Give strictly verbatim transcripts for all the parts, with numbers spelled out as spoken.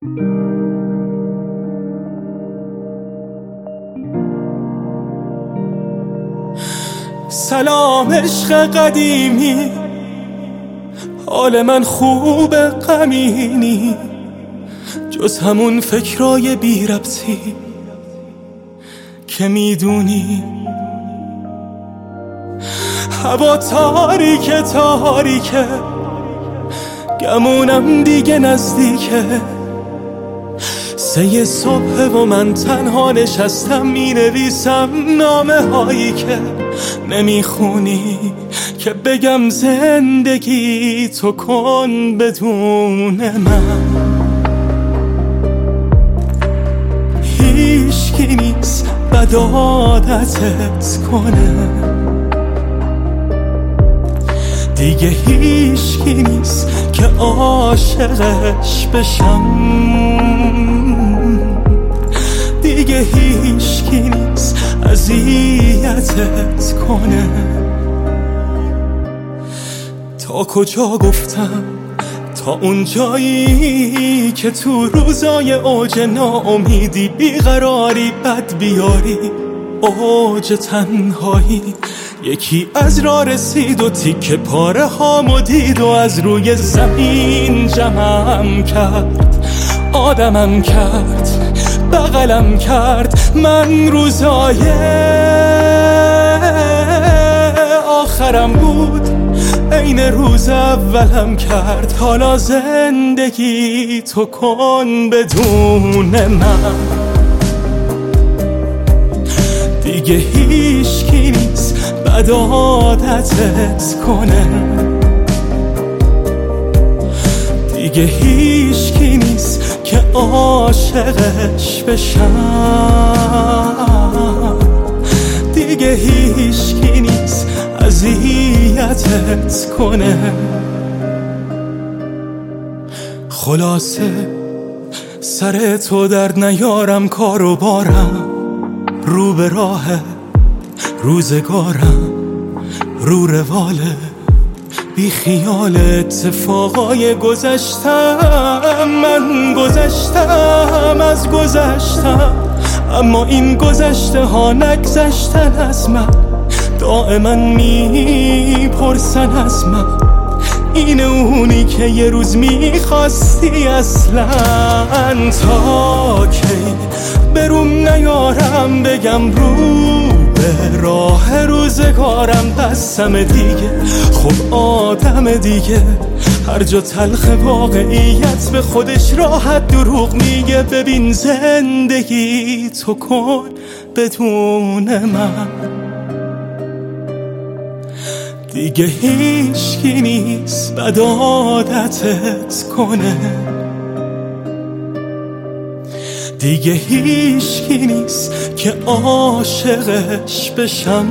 سلام عشق قدیمی، حال من خوبه غمینی، جز همون فکرای بی ربطی که میدونی. هوا تاریکه تاریکه، گمونم دیگه نزدیکه، سه صبح و من تنها نشستم می نویسم نامه هایی که نمیخونی، که بگم زندگی تو کن بدون من. هیچکی نیست بد عادتت کنه، دیگه هیچکی نیست که عاشقش بشم، دیگه هیچکی نیست اذیتت کنه. تا کجا گفتم؟ تا اون جایی که تو روزای اوج ناامیدی بیقراری بد بیاری، اوج تنهایی، یکی از راه رسید و تیکه پاره هامو دید و از روی زمین جمعم کرد، آدمم کرد، بغلم کرد. من روزای آخرم بود، این روز اولم کرد. حالا زندگی تو کن بدون من، دیگه هیچکی نیست بد عادتت کنه، دیگه هیچکی نیست که عاشقش بشم، دیگه هیچکی نیست اذیتت کنه. خلاصه سر تو درد نیارم، کار و بارم رو به راه روزگارم، رو رواله بی خیال اتفاقای گذشتم. من گذشتم از گذشتم، اما این گذشته ها نگذشتن از من. دائما میپرسن از من، این اونی که یه روز میخواستی اصلا؟ تا کی بروم نیارم بگم رو به راه روزگارم بسم دیگه. خب آدم دیگه هر جا تلخ واقعیت به خودش راحت دروغ میگه. ببین زندگی تو کن بدون من، دیگه هیچکی نیست بد عادتت کنه، دیگه هیچکی نیست که عاشقش بشم،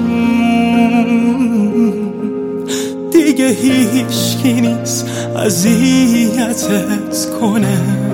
دیگه هیچکی نیست اذیتت کنه.